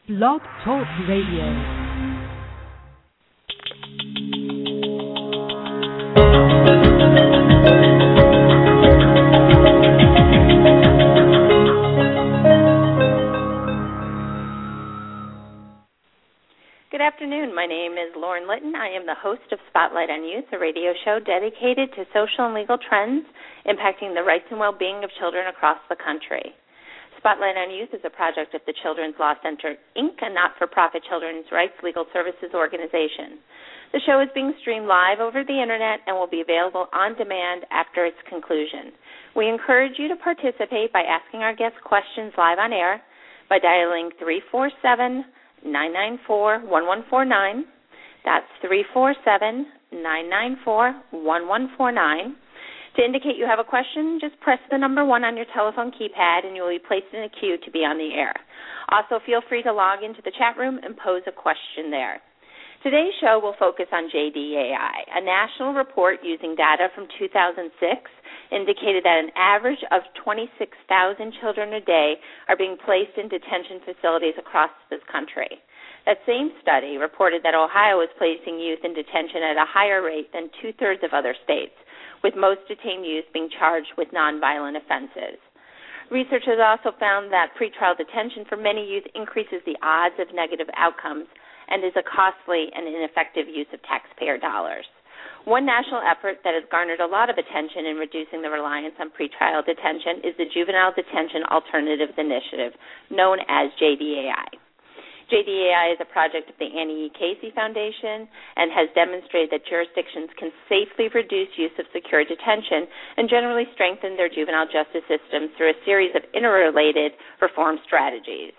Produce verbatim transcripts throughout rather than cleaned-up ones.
Blog Talk Radio. Good afternoon. My name is Lauren Litton. I am the host of Spotlight on Youth, a radio show dedicated to social and legal trends impacting the rights and well-being of children across the country. Spotlight on Youth is a project of the Children's Law Center, Incorporated, a not-for-profit children's rights legal services organization. The show is being streamed live over the Internet and will be available on demand after its conclusion. We encourage you to participate by asking our guests questions live on air by dialing three four seven, nine nine four, one one four nine. That's three four seven, nine nine four, one one four nine. To indicate you have a question, just press the number one on your telephone keypad and you will be placed in a queue to be on the air. Also, feel free to log into the chat room and pose a question there. Today's show will focus on J D A I. A national report using data from two thousand six indicated that an average of twenty-six thousand children a day are being placed in detention facilities across this country. That same study reported that Ohio is placing youth in detention at a higher rate than two-thirds of other states, with most detained youth being charged with nonviolent offenses. Research has also found that pretrial detention for many youth increases the odds of negative outcomes and is a costly and ineffective use of taxpayer dollars. One national effort that has garnered a lot of attention in reducing the reliance on pretrial detention is the Juvenile Detention Alternatives Initiative, known as J D A I. J D A I is a project of the Annie E. Casey Foundation and has demonstrated that jurisdictions can safely reduce use of secure detention and generally strengthen their juvenile justice systems through a series of interrelated reform strategies.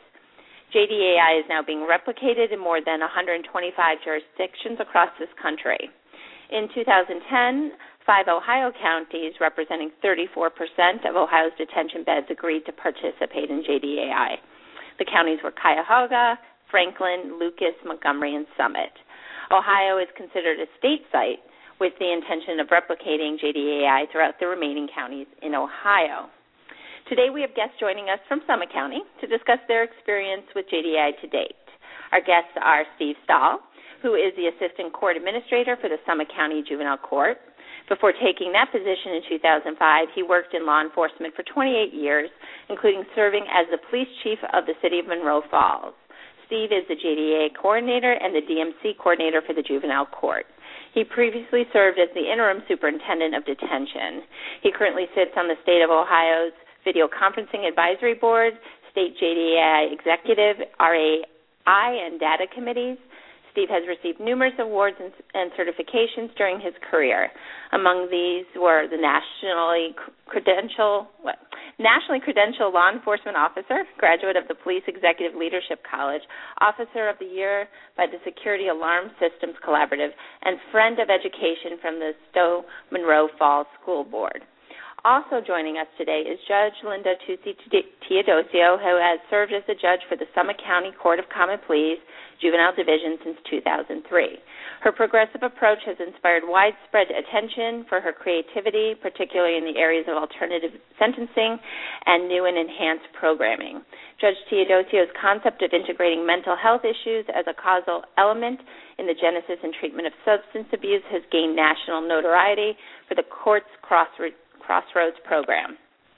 J D A I is now being replicated in more than one hundred twenty-five jurisdictions across this country. In two thousand ten, five Ohio counties, representing thirty-four percent of Ohio's detention beds, agreed to participate in J D A I. The counties were Cuyahoga, Franklin, Lucas, Montgomery, and Summit. Ohio is considered a state site with the intention of replicating J D A I throughout the remaining counties in Ohio. Today we have guests joining us from Summit County to discuss their experience with J D A I to date. Our guests are Steve Stahl, who is the Assistant Court Administrator for the Summit County Juvenile Court. Before taking that position in two thousand five, he worked in law enforcement for twenty-eight years, including serving as the police chief of the city of Monroe Falls. Steve is the J D A I coordinator and the D M C coordinator for the Juvenile Court. He previously served as the interim superintendent of detention. He currently sits on the state of Ohio's Video Conferencing Advisory Board, state J D A I executive, R A I, and data committees. Steve has received numerous awards and, and certifications during his career. Among these were the nationally credential, what, nationally credential law enforcement officer, graduate of the Police Executive Leadership College, officer of the year by the Security Alarm Systems Collaborative, and friend of education from the Stowe Monroe Falls School Board. Also joining us today is Judge Linda Tucci Teodosio, who has served as a judge for the Summit County Court of Common Pleas Juvenile Division since two thousand three. Her progressive approach has inspired widespread attention for her creativity, particularly in the areas of alternative sentencing and new and enhanced programming. Judge Teodosio's concept of integrating mental health issues as a causal element in the genesis and treatment of substance abuse has gained national notoriety for the court's crossroads Crossroads program.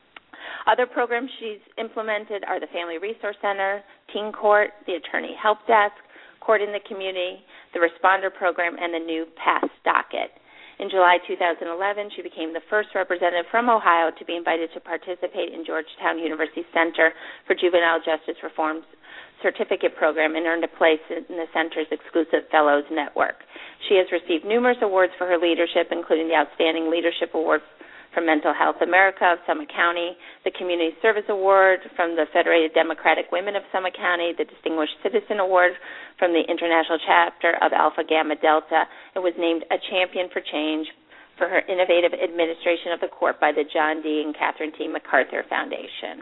Other programs she's implemented are the Family Resource Center, Teen Court, the Attorney Help Desk, Court in the Community, the Responder Program, and the new PASS docket. In July two thousand eleven, she became the first representative from Ohio to be invited to participate in Georgetown University Center for Juvenile Justice Reform's certificate program and earned a place in the center's exclusive fellows network. She has received numerous awards for her leadership, including the Outstanding Leadership Award from Mental Health America of Summit County, the Community Service Award from the Federated Democratic Women of Summit County, the Distinguished Citizen Award from the International Chapter of Alpha Gamma Delta, and was named a Champion for Change for her innovative administration of the court by the John D. and Catherine T. MacArthur Foundation.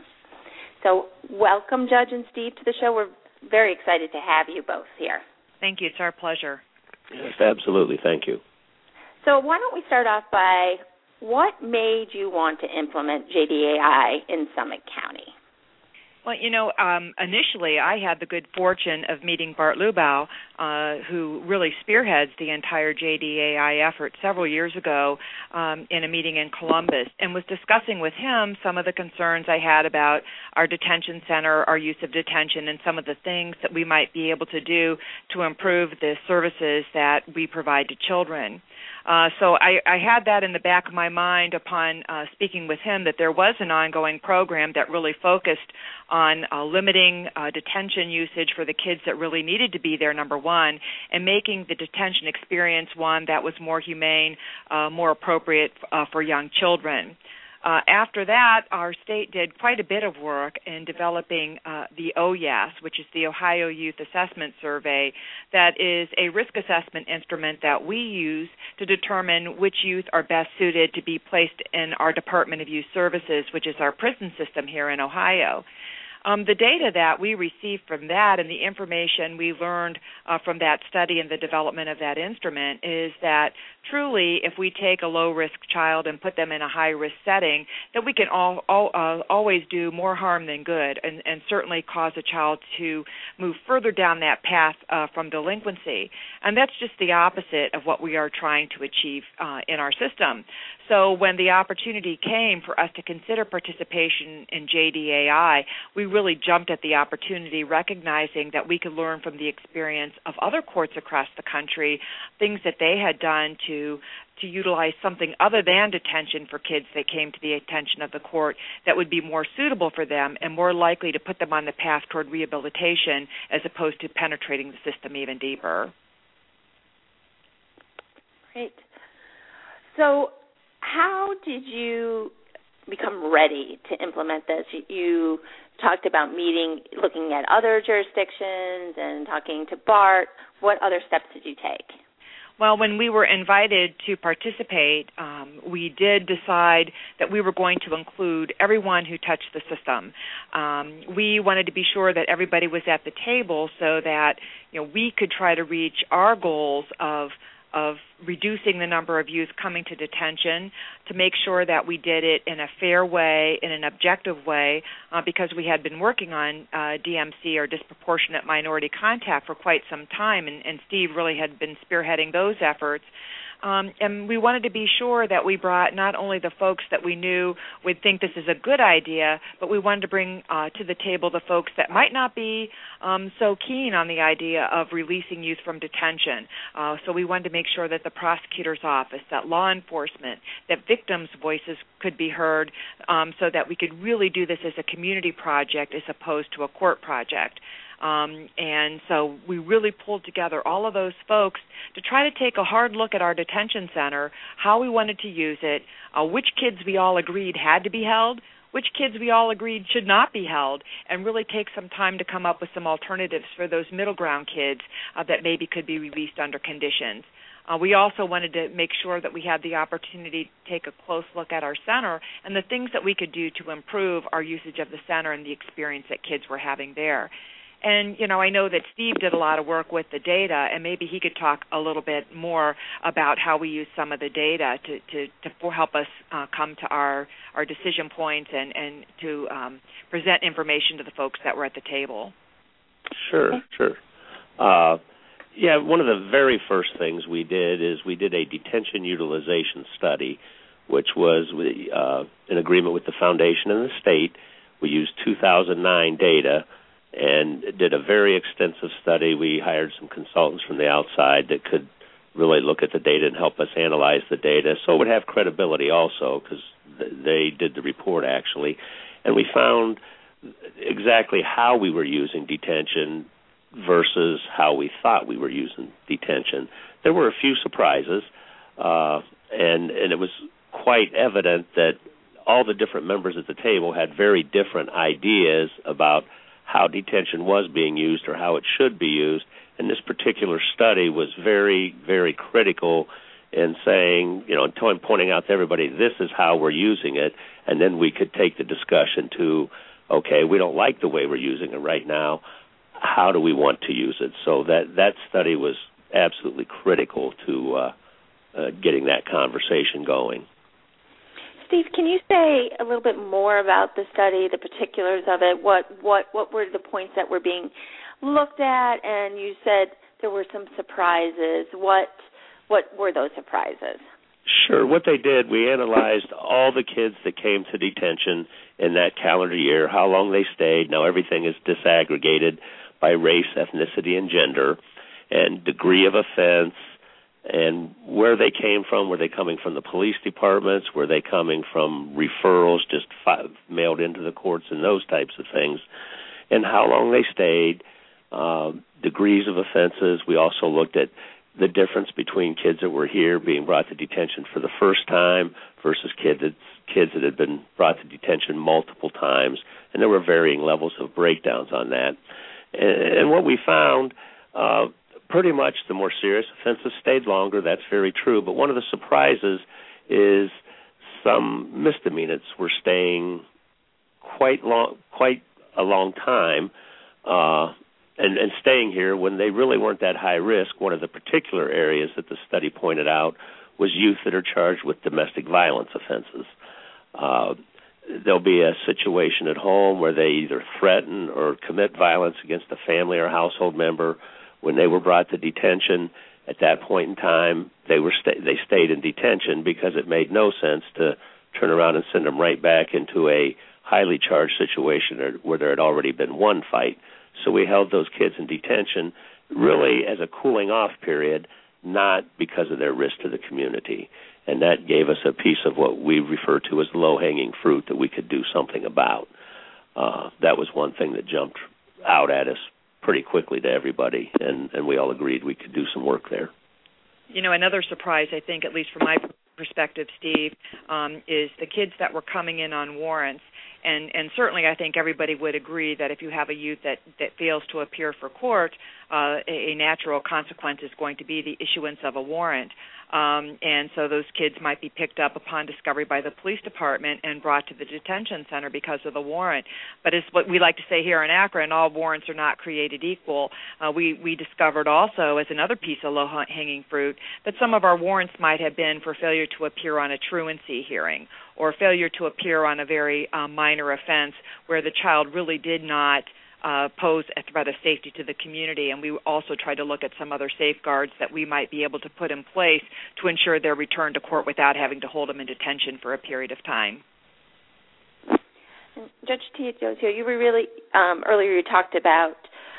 So welcome, Judge and Steve, to the show. We're very excited to have you both here. Thank you. It's our pleasure. Yes, absolutely. Thank you. So why don't we start off by what made you want to implement J D A I in Summit County? Well, you know, um, initially I had the good fortune of meeting Bart Lubau, uh, who really spearheads the entire J D A I effort several years ago um, in a meeting in Columbus, and was discussing with him some of the concerns I had about our detention center, our use of detention, and some of the things that we might be able to do to improve the services that we provide to children. Uh, so I, I had that in the back of my mind upon uh, speaking with him, that there was an ongoing program that really focused on uh, limiting uh, detention usage for the kids that really needed to be there, number one, and making the detention experience one that was more humane, uh, more appropriate uh, for young children. Uh, after that, our state did quite a bit of work in developing uh, the O Y A S, which is the Ohio Youth Assessment Survey, that is a risk assessment instrument that we use to determine which youth are best suited to be placed in our Department of Youth Services, which is our prison system here in Ohio. Um, the data that we received from that and the information we learned uh, from that study and the development of that instrument is that truly, if we take a low-risk child and put them in a high-risk setting, that we can all, all, uh, always do more harm than good, and, and certainly cause a child to move further down that path uh, from delinquency. And that's just the opposite of what we are trying to achieve uh, in our system. So when the opportunity came for us to consider participation in J D A I, we really jumped at the opportunity, recognizing that we could learn from the experience of other courts across the country, things that they had done to to utilize something other than detention for kids that came to the attention of the court that would be more suitable for them and more likely to put them on the path toward rehabilitation as opposed to penetrating the system even deeper. Great. So how did you become ready to implement this? You talked about meeting, looking at other jurisdictions and talking to Bart. What other steps did you take? Well, when we were invited to participate, um, we did decide that we were going to include everyone who touched the system. Um, we wanted to be sure that everybody was at the table so that, you know, we could try to reach our goals of of reducing the number of youth coming to detention, to make sure that we did it in a fair way, in an objective way, uh, because we had been working on uh, D M C, or disproportionate minority contact, for quite some time, and, and Steve really had been spearheading those efforts. Um, and we wanted to be sure that we brought not only the folks that we knew would think this is a good idea, but we wanted to bring uh, to the table the folks that might not be um, so keen on the idea of releasing youth from detention. Uh, so we wanted to make sure that the prosecutor's office, that law enforcement, that victims' voices could be heard, um, so that we could really do this as a community project as opposed to a court project. Um, and so we really pulled together all of those folks to try to take a hard look at our detention center, how we wanted to use it, uh, which kids we all agreed had to be held, which kids we all agreed should not be held, and really take some time to come up with some alternatives for those middle ground kids uh, that maybe could be released under conditions. Uh, we also wanted to make sure that we had the opportunity to take a close look at our center and the things that we could do to improve our usage of the center and the experience that kids were having there. And, you know, I know that Steve did a lot of work with the data, and maybe he could talk a little bit more about how we use some of the data to, to, to help us uh, come to our, our decision points and, and to um, present information to the folks that were at the table. Sure, sure. Uh, yeah, one of the very first things we did is we did a detention utilization study, which was uh, in agreement with the foundation and the state. We used two thousand nine data and did a very extensive study. We hired some consultants from the outside that could really look at the data and help us analyze the data, so it would have credibility also, because they did the report actually. And we found exactly how we were using detention versus how we thought we were using detention. There were a few surprises, uh, and, and it was quite evident that all the different members at the table had very different ideas about how detention was being used or how it should be used. And this particular study was very, very critical in saying, you know, pointing out to everybody, this is how we're using it, and then we could take the discussion to, okay, we don't like the way we're using it right now. How do we want to use it? So that, that study was absolutely critical to uh, uh, getting that conversation going. Steve, can you say a little bit more about the study, the particulars of it? What what what were the points that were being looked at? And you said there were some surprises. What what were those surprises? Sure. What they did, we analyzed all the kids that came to detention in that calendar year, how long they stayed. Now everything is disaggregated by race, ethnicity, and gender, and degree of offense, and where they came from. Were they coming from the police departments? Were they coming from referrals just fi- mailed into the courts and those types of things? And how long they stayed, uh, degrees of offenses. We also looked at the difference between kids that were here being brought to detention for the first time versus kids that, kids that had been brought to detention multiple times, and there were varying levels of breakdowns on that. And, and what we found, uh, pretty much the more serious offenses stayed longer. That's very true. But one of the surprises is some misdemeanors were staying quite long, quite a long time, uh, and, and staying here when they really weren't that high risk. One of the particular areas that the study pointed out was youth that are charged with domestic violence offenses. Uh, there'll be a situation at home where they either threaten or commit violence against a family or household member. When they were brought to detention, at that point in time, they were sta- they stayed in detention because it made no sense to turn around and send them right back into a highly charged situation where there had already been one fight. So we held those kids in detention really as a cooling off period, not because of their risk to the community. And that gave us a piece of what we refer to as low-hanging fruit that we could do something about. Uh, that was one thing that jumped out at us pretty quickly to everybody, and, and we all agreed we could do some work there. You know, another surprise, I think, at least from my perspective, Steve, um, is the kids that were coming in on warrants. And, and certainly I think everybody would agree that if you have a youth that, that fails to appear for court, uh, a, a natural consequence is going to be the issuance of a warrant. Um, and so those kids might be picked up upon discovery by the police department and brought to the detention center because of the warrant. But it's what we like to say here in Akron, all warrants are not created equal. Uh, we, we discovered also, as another piece of low-hanging fruit, that some of our warrants might have been for failure to appear on a truancy hearing or failure to appear on a very uh, minor offense where the child really did not Uh, pose a threat of safety to the community, and we also tried to look at some other safeguards that we might be able to put in place to ensure their return to court without having to hold them in detention for a period of time. And Judge Teodosio, you were really, um, earlier you talked about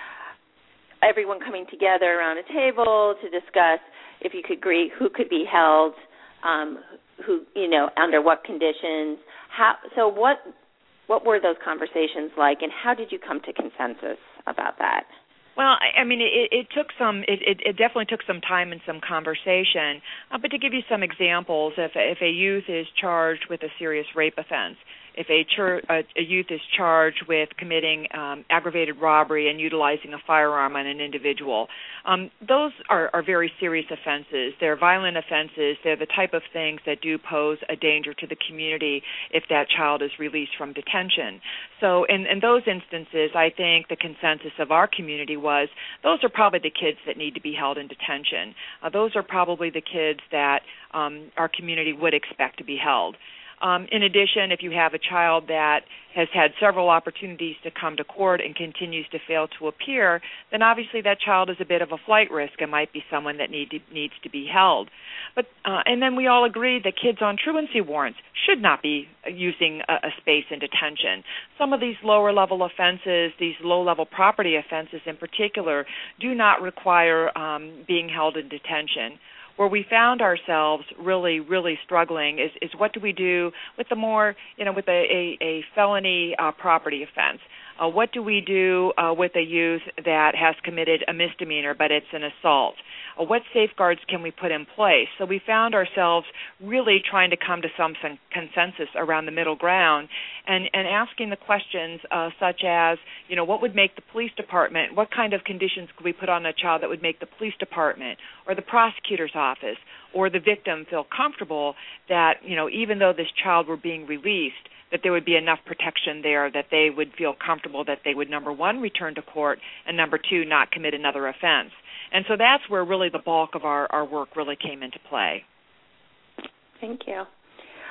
everyone coming together around a table to discuss if you could agree who could be held, um, who, you know, under what conditions. How, so what... What were those conversations like, and how did you come to consensus about that? Well, I, I mean, it, it took some. It, it, it definitely took some time and some conversation. Uh, but to give you some examples, if if a youth is charged with a serious rape offense, if a, chur- a, a youth is charged with committing um, aggravated robbery and utilizing a firearm on an individual, um, those are, are very serious offenses. They're violent offenses. They're the type of things that do pose a danger to the community if that child is released from detention. So in, in those instances, I think the consensus of our community was those are probably the kids that need to be held in detention. Uh, those are probably the kids that um, our community would expect to be held. Um, in addition, if you have a child that has had several opportunities to come to court and continues to fail to appear, then obviously that child is a bit of a flight risk and might be someone that need to, needs to be held. But uh, and then we all agreed that kids on truancy warrants should not be using a, a space in detention. Some of these lower-level offenses, these low-level property offenses in particular, do not require um, being held in detention. Where we found ourselves really, really struggling is, is what do we do with the more, you know, with a, a, a felony uh, property offense? Uh, what do we do uh, with a youth that has committed a misdemeanor, but it's an assault? Uh, what safeguards can we put in place? So we found ourselves really trying to come to some consensus around the middle ground and, and asking the questions uh, such as, you know, what would make the police department, what kind of conditions could we put on a child that would make the police department or the prosecutor's office or the victim feel comfortable that, you know, even though this child were being released, that there would be enough protection there that they would feel comfortable that they would, number one, return to court, and number two, not commit another offense. And so that's where really the bulk of our, our work really came into play. Thank you.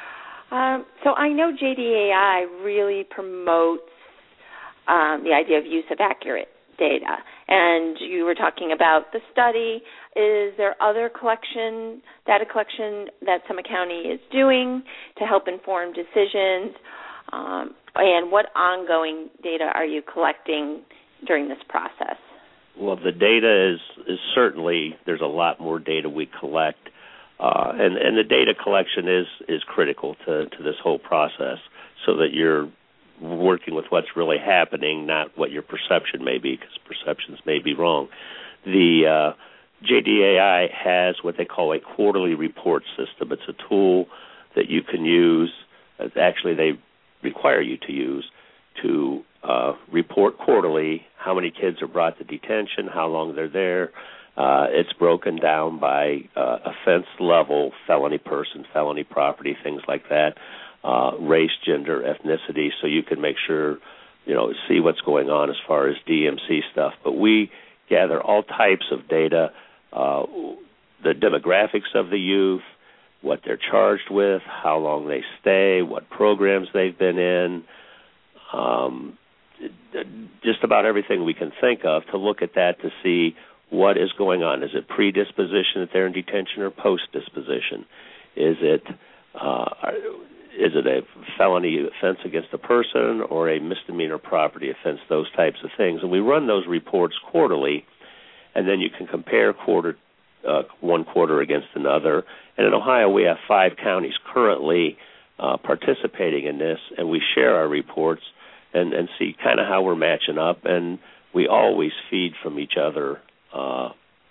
Um, so I know J D A I really promotes um, the idea of use of accurate data, and you were talking about the study. Is there other collection, data collection that Summit County is doing to help inform decisions? Um, and what ongoing data are you collecting during this process? Well, the data is, is certainly, there's a lot more data we collect, uh, and, and the data collection is, is critical to, to this whole process so that you're working with what's really happening, not what your perception may be, because perceptions may be wrong. The uh, J D A I has what they call a quarterly report system. It's a tool that you can use, actually they require you to use, to uh, report quarterly how many kids are brought to detention, how long they're there. Uh, it's broken down by uh, offense level, felony person, felony property, things like that, uh, race, gender, ethnicity, so you can make sure, you know, see what's going on as far as D M C stuff. But we gather all types of data, uh, the demographics of the youth, what they're charged with, how long they stay, what programs they've been in, um, just about everything we can think of to look at that to see what is going on. Is it predisposition that they're in detention or post-disposition? Is it uh, is it a felony offense against a person or a misdemeanor property offense, those types of things? And we run those reports quarterly, and then you can compare quarter uh, one quarter against another. And in Ohio, we have five counties currently uh, participating in this, and we share our reports and, and see kind of how we're matching up, and we always feed from each other uh,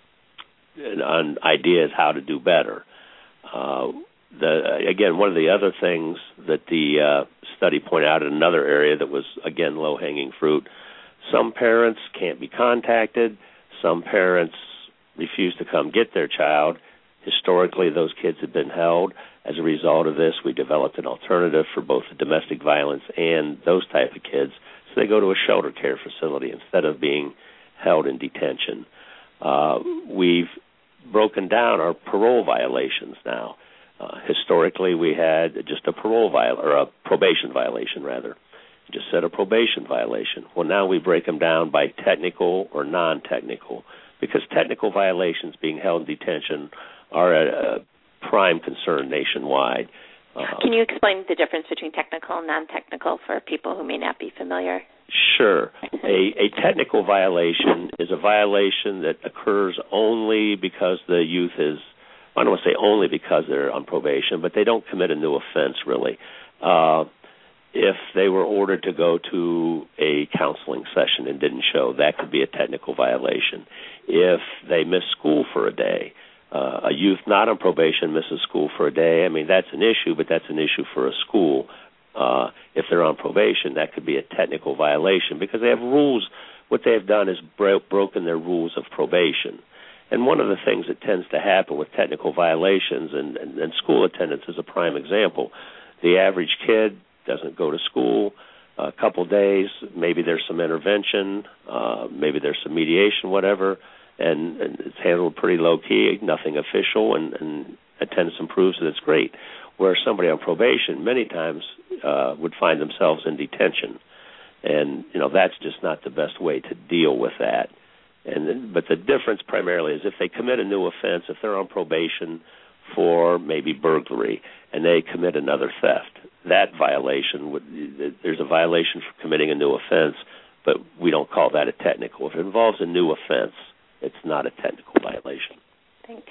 on ideas how to do better. Uh, the, again, one of the other things that the uh, study pointed out in another area that was, again, low-hanging fruit, some parents can't be contacted, some parents refuse to come get their child. Historically, those kids have been held. As a result of this, we developed an alternative for both the domestic violence and those type of kids. So they go to a shelter care facility instead of being held in detention. Uh, we've broken down our parole violations now. Uh, historically, we had just a parole viol or a probation violation, rather. Just said a probation violation. Well, now we break them down by technical or non-technical, because technical violations being held in detention are a, a prime concern nationwide. Uh, Can you explain the difference between technical and non-technical for people who may not be familiar? Sure. A, a technical violation is a violation that occurs only because the youth is, I don't want to say only because they're on probation, but they don't commit a new offense, really. Uh, if they were ordered to go to a counseling session and didn't show, that could be a technical violation. If they miss school for a day, uh, a youth not on probation misses school for a day, I mean, that's an issue, but that's an issue for a school. Uh, if they're on probation, that could be a technical violation because they have rules. What they have done is bro- broken their rules of probation. And one of the things that tends to happen with technical violations, and, and, and school attendance is a prime example, the average kid doesn't go to school a couple days, maybe there's some intervention, uh, maybe there's some mediation, whatever, and, and it's handled pretty low-key, nothing official, and, and attendance improves, and it's great. Where somebody on probation many times uh, would find themselves in detention. And, you know, that's just not the best way to deal with that. And then, but the difference primarily is if they commit a new offense, if they're on probation for maybe burglary and they commit another theft, that violation, would, there's a violation for committing a new offense, but we don't call that a technical. If it involves a new offense, it's not a technical violation. Thanks.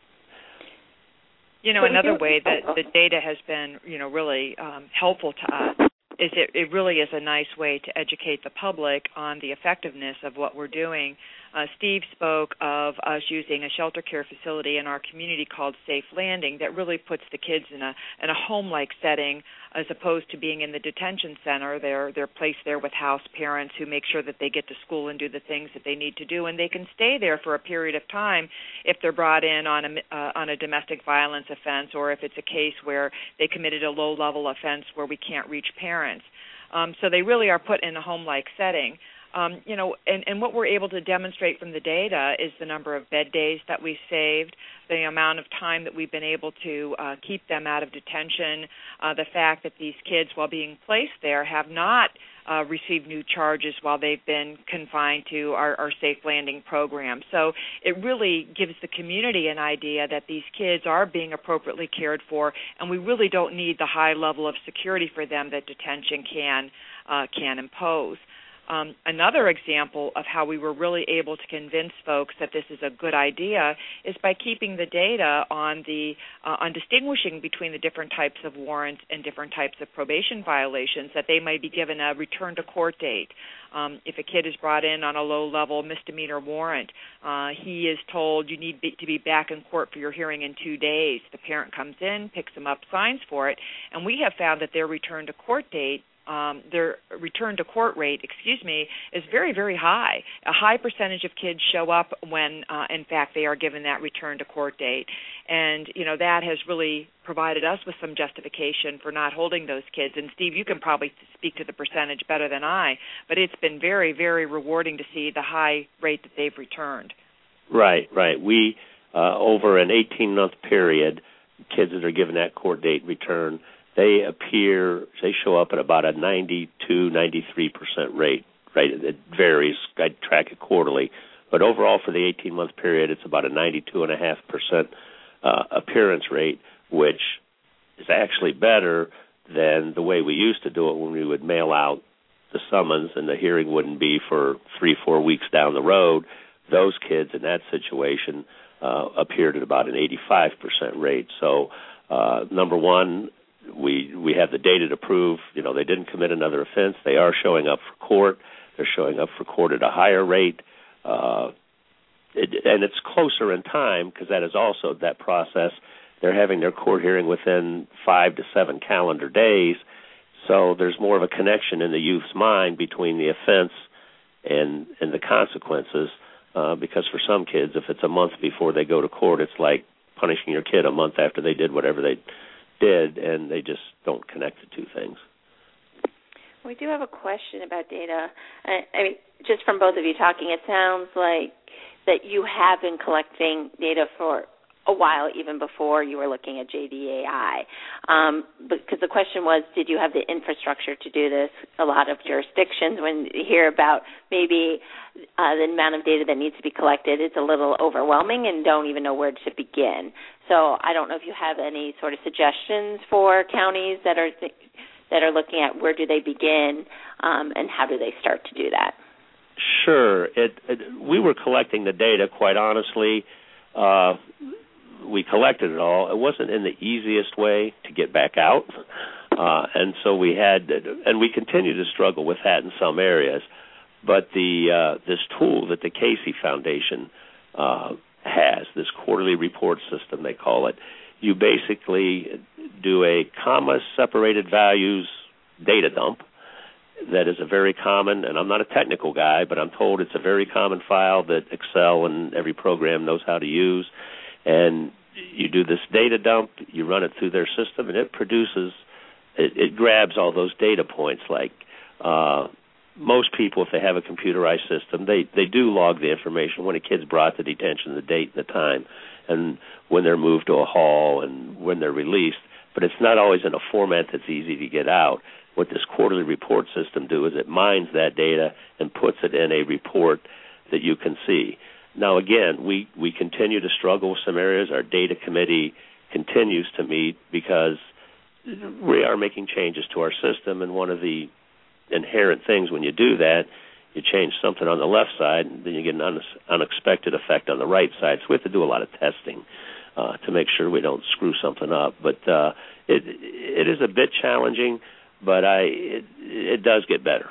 You know, another way that the data has been, you know, really um, helpful to us is it, it really is a nice way to educate the public on the effectiveness of what we're doing. Uh, Steve spoke of us using a shelter care facility in our community called Safe Landing that really puts the kids in a in a home-like setting as opposed to being in the detention center. They're they're placed there with house parents who make sure that they get to school and do the things that they need to do, and they can stay there for a period of time if they're brought in on a uh, on a domestic violence offense or if it's a case where they committed a low-level offense where we can't reach parents. Um, so they really are put in a home-like setting. Um, you know, and, and what we're able to demonstrate from the data is the number of bed days that we saved, the amount of time that we've been able to uh, keep them out of detention, uh, the fact that these kids, while being placed there, have not uh, received new charges while they've been confined to our, our Safe Landing program. So it really gives the community an idea that these kids are being appropriately cared for, and we really don't need the high level of security for them that detention can uh, can impose. Um, another example of how we were really able to convince folks that this is a good idea is by keeping the data on the uh, on distinguishing between the different types of warrants and different types of probation violations, that they might be given a return to court date. Um, if a kid is brought in on a low-level misdemeanor warrant, uh, he is told you need be, to be back in court for your hearing in two days. The parent comes in, picks him up, signs for it, and we have found that their return to court date Um, their return to court rate, excuse me, is very, very high. A high percentage of kids show up when, uh, in fact, they are given that return to court date. And, you know, that has really provided us with some justification for not holding those kids. And, Steve, you can probably speak to the percentage better than I, but it's been very, very rewarding to see the high rate that they've returned. Right, right. We, uh, over an eighteen-month period, kids that are given that court date return, they appear, they show up at about a ninety-two, ninety-three percent rate, right? It varies. I track it quarterly. But overall for the eighteen-month period, it's about a ninety-two point five percent uh, appearance rate, which is actually better than the way we used to do it when we would mail out the summons and the hearing wouldn't be for three, four weeks down the road. Those kids in that situation uh, appeared at about an eighty-five percent rate. So, uh, number one, We we have the data to prove, you know, they didn't commit another offense. They are showing up for court. They're showing up for court at a higher rate. Uh, it, and it's closer in time because that is also that process. They're having their court hearing within five to seven calendar days. So there's more of a connection in the youth's mind between the offense and, and the consequences. Uh, because for some kids, if it's a month before they go to court, it's like punishing your kid a month after they did whatever they did, and they just don't connect the two things. We do have a question about data. I, I mean, just from both of you talking, it sounds like that you have been collecting data for a while, even before you were looking at J D A I. Um, because the question was, did you have the infrastructure to do this? A lot of jurisdictions, when you hear about maybe uh, the amount of data that needs to be collected, it's a little overwhelming and don't even know where to begin. So I don't know if you have any sort of suggestions for counties that are th- that are looking at where do they begin um, and how do they start to do that. Sure. It, it, we were collecting the data, quite honestly. Uh, we collected it all. It wasn't in the easiest way to get back out. Uh, and so we had, and we continue to struggle with that in some areas. But the uh, this tool that the Casey Foundation uh, has, this quarterly report system, they call it, you basically do a comma-separated values data dump that is a very common, and I'm not a technical guy, but I'm told it's a very common file that Excel and every program knows how to use. And you do this data dump, you run it through their system, and it produces, it, it grabs all those data points. Like uh, most people, if they have a computerized system, they, they do log the information when a kid's brought to detention, the date and the time, and when they're moved to a hall and when they're released. But it's not always in a format that's easy to get out. What this quarterly report system do is it mines that data and puts it in a report that you can see. Now, again, we, we continue to struggle with some areas. Our data committee continues to meet because we are making changes to our system, and one of the inherent things when you do that, you change something on the left side, and then you get an un- unexpected effect on the right side. So we have to do a lot of testing uh, to make sure we don't screw something up. But uh, it it is a bit challenging, but I it, it does get better.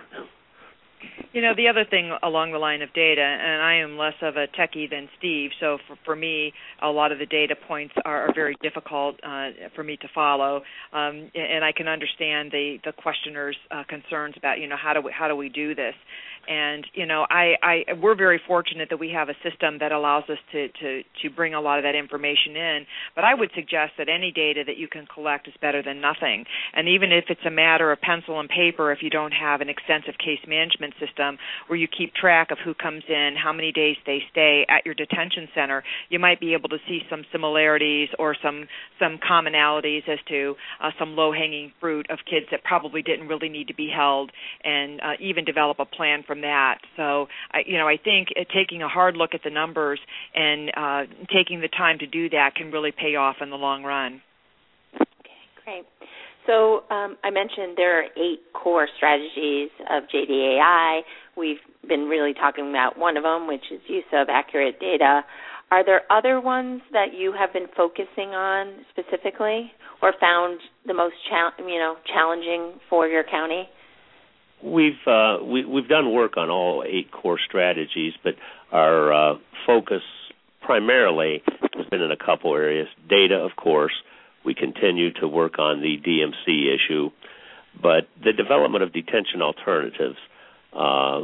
You know, the other thing along the line of data, and I am less of a techie than Steve, so for, for me, a lot of the data points are, are very difficult uh, for me to follow, um, and I can understand the, the questioner's uh, concerns about, you know, how do we, how do we do this? And, you know, I, I we're very fortunate that we have a system that allows us to, to, to bring a lot of that information in. But I would suggest that any data that you can collect is better than nothing. And even if it's a matter of pencil and paper, if you don't have an extensive case management system where you keep track of who comes in, how many days they stay at your detention center, you might be able to see some similarities or some, some commonalities as to uh, some low-hanging fruit of kids that probably didn't really need to be held, and uh, even develop a plan from that. So, I, you know, I think uh, taking a hard look at the numbers and uh, taking the time to do that can really pay off in the long run. Okay, great. So um, I mentioned there are eight core strategies of J D A I. We've been really talking about one of them, which is use of accurate data. Are there other ones that you have been focusing on specifically, or found the most cha- you know challenging for your county? We've uh, we, we've done work on all eight core strategies, but our uh, focus primarily has been in a couple areas. Data, of course. We continue to work on the D M C issue, but the development of detention alternatives uh,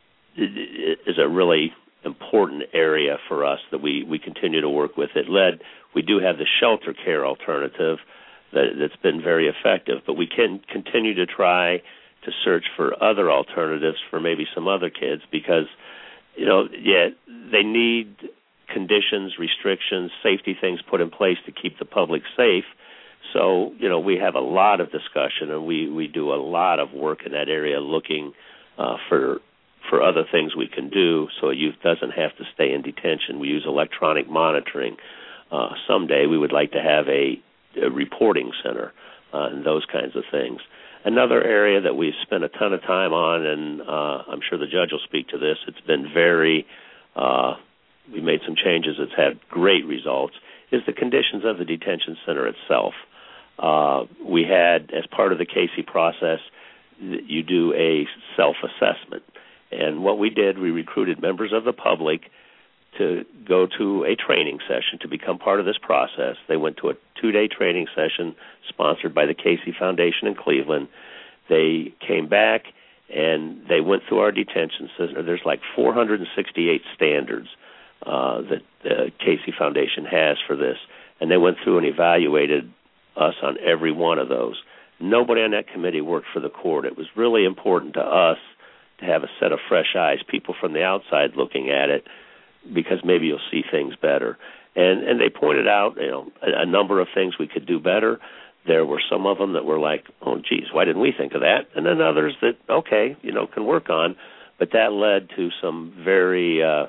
is a really important area for us that we, we continue to work with. It led, we do have the shelter care alternative that, that's been very effective, but we can continue to try to search for other alternatives for maybe some other kids because, you know, yeah, they need conditions, restrictions, safety things put in place to keep the public safe. So, you know, we have a lot of discussion and we, we do a lot of work in that area looking uh, for for other things we can do so a youth doesn't have to stay in detention. We use electronic monitoring. Uh, someday we would like to have a, a reporting center uh, and those kinds of things. Another area that we've spent a ton of time on, and uh, I'm sure the judge will speak to this, it's been very, uh, we made some changes, it's had great results, is the conditions of the detention center itself. Uh, we had, as part of the Casey process, you do a self-assessment. And what we did, we recruited members of the public to go to a training session to become part of this process. They went to a two-day training session sponsored by the Casey Foundation in Cleveland. They came back and they went through our detention center. There's like four hundred sixty-eight standards uh, that the Casey Foundation has for this. And they went through and evaluated us on every one of those. Nobody on that committee worked for the court. It was really important to us to have a set of fresh eyes, people from the outside looking at it, because maybe you'll see things better. And and they pointed out, you know, a, a number of things we could do better. There were some of them that were like, oh, geez, why didn't we think of that? And then others that, okay, you know, can work on. But that led to some very uh,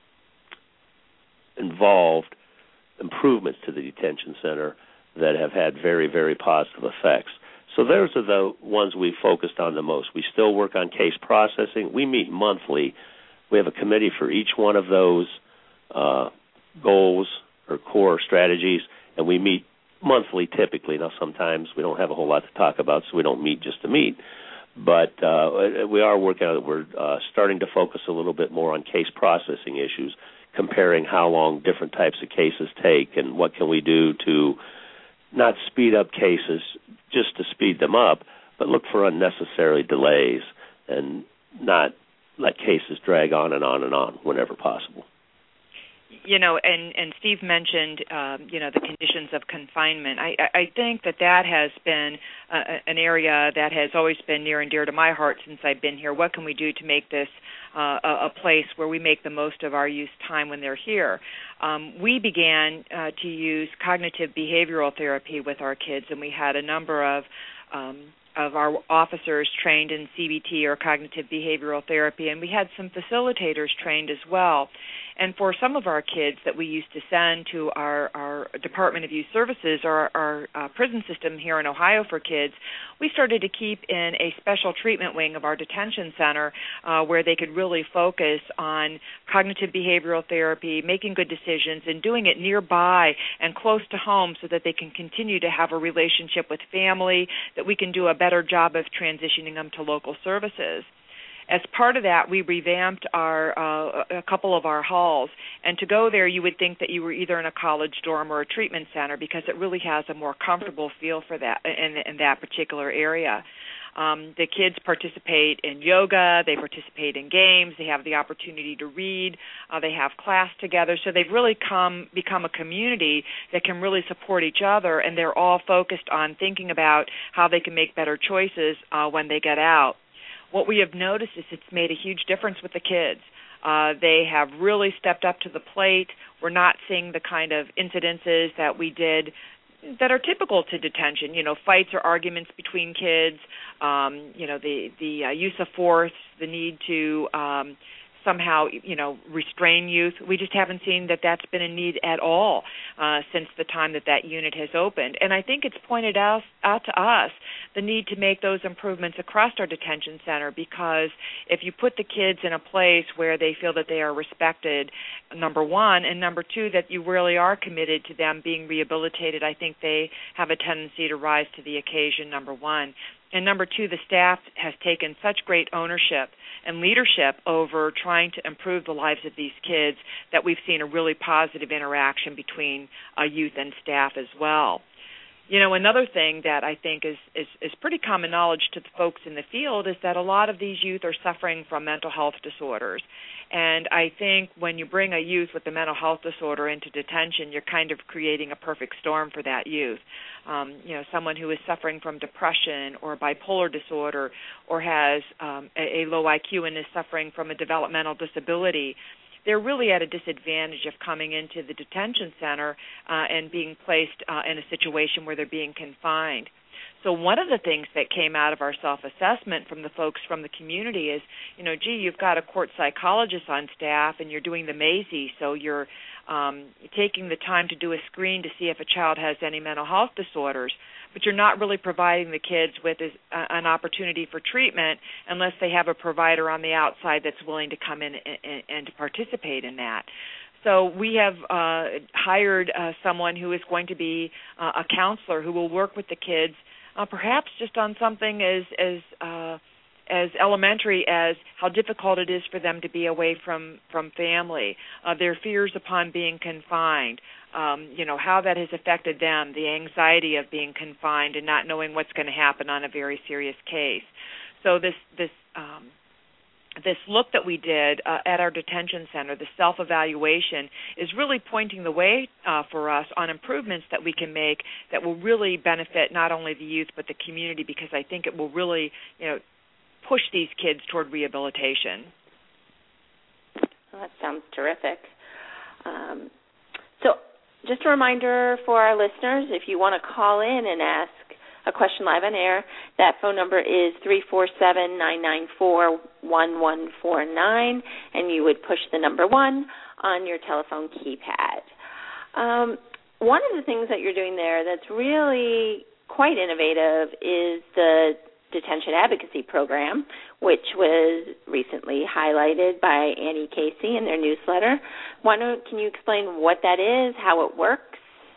involved improvements to the detention center that have had very, very positive effects. So those are the ones we focused on the most. We still work on case processing. We meet monthly. We have a committee for each one of those uh, goals or core strategies, and we meet monthly typically. Now, sometimes we don't have a whole lot to talk about, so we don't meet just to meet. But uh, we are working on it. We're uh, starting to focus a little bit more on case processing issues, comparing how long different types of cases take and what can we do to not speed up cases just to speed them up, but look for unnecessary delays and not let cases drag on and on and on whenever possible. You know, and, and Steve mentioned, um, you know, the conditions of confinement. I, I think that that has been uh, an area that has always been near and dear to my heart since I've been here. What can we do to make this uh, a, a place where we make the most of our youth time when they're here? Um, we began uh, to use cognitive behavioral therapy with our kids, and we had a number of um, of our officers trained in C B T or cognitive behavioral therapy, and we had some facilitators trained as well. And for some of our kids that we used to send to our, our Department of Youth Services or our, our uh, prison system here in Ohio for kids, we started to keep in a special treatment wing of our detention center uh, where they could really focus on cognitive behavioral therapy, making good decisions, and doing it nearby and close to home so that they can continue to have a relationship with family, that we can do a better job of transitioning them to local services. As part of that, we revamped our uh, a couple of our halls, and to go there, you would think that you were either in a college dorm or a treatment center because it really has a more comfortable feel for that in, in that particular area. Um, the kids participate in yoga, they participate in games, they have the opportunity to read, uh, they have class together. So they've really come become a community that can really support each other, and they're all focused on thinking about how they can make better choices uh, when they get out. What we have noticed is it's made a huge difference with the kids. Uh, they have really stepped up to the plate. We're not seeing the kind of incidences that we did that are typical to detention, you know, fights or arguments between kids, um, you know, the, the uh, use of force, the need to um, somehow, you know, restrain youth. We just haven't seen that that's been a need at all uh, since the time that that unit has opened. And I think it's pointed out, out to us the need to make those improvements across our detention center, because if you put the kids in a place where they feel that they are respected, number one, and number two, that you really are committed to them being rehabilitated, I think they have a tendency to rise to the occasion, number one. And number two, the staff has taken such great ownership and leadership over trying to improve the lives of these kids that we've seen a really positive interaction between uh, youth and staff as well. You know, another thing that I think is, is, is pretty common knowledge to the folks in the field is that a lot of these youth are suffering from mental health disorders. And I think when you bring a youth with a mental health disorder into detention, you're kind of creating a perfect storm for that youth. Um, you know, someone who is suffering from depression or bipolar disorder or has um, a, a low I Q and is suffering from a developmental disability, they're really at a disadvantage of coming into the detention center uh, and being placed uh, in a situation where they're being confined. So one of the things that came out of our self-assessment from the folks from the community is, you know, gee, you've got a court psychologist on staff and you're doing the M A Z E, so you're um, taking the time to do a screen to see if a child has any mental health disorders, but you're not really providing the kids with is, uh, an opportunity for treatment unless they have a provider on the outside that's willing to come in and, and, and to participate in that. So we have uh, hired uh, someone who is going to be uh, a counselor who will work with the kids, uh, perhaps just on something as as uh, as elementary as how difficult it is for them to be away from from family, uh, their fears upon being confined, um, you know, how that has affected them, the anxiety of being confined and not knowing what's going to happen on a very serious case. So this this um, this look that we did uh, at our detention center, the self-evaluation, is really pointing the way uh, for us on improvements that we can make that will really benefit not only the youth but the community, because I think it will really, you know, push these kids toward rehabilitation. Well, that sounds terrific. Um, so just a reminder for our listeners, if you want to call in and ask a question live on air, that phone number is three four seven, nine nine four, one one four nine, and you would push the number one on your telephone keypad. Um, one of the things that you're doing there that's really quite innovative is the Detention Advocacy Program, which was recently highlighted by Annie Casey in their newsletter. Why don't, can you explain what that is, how it works?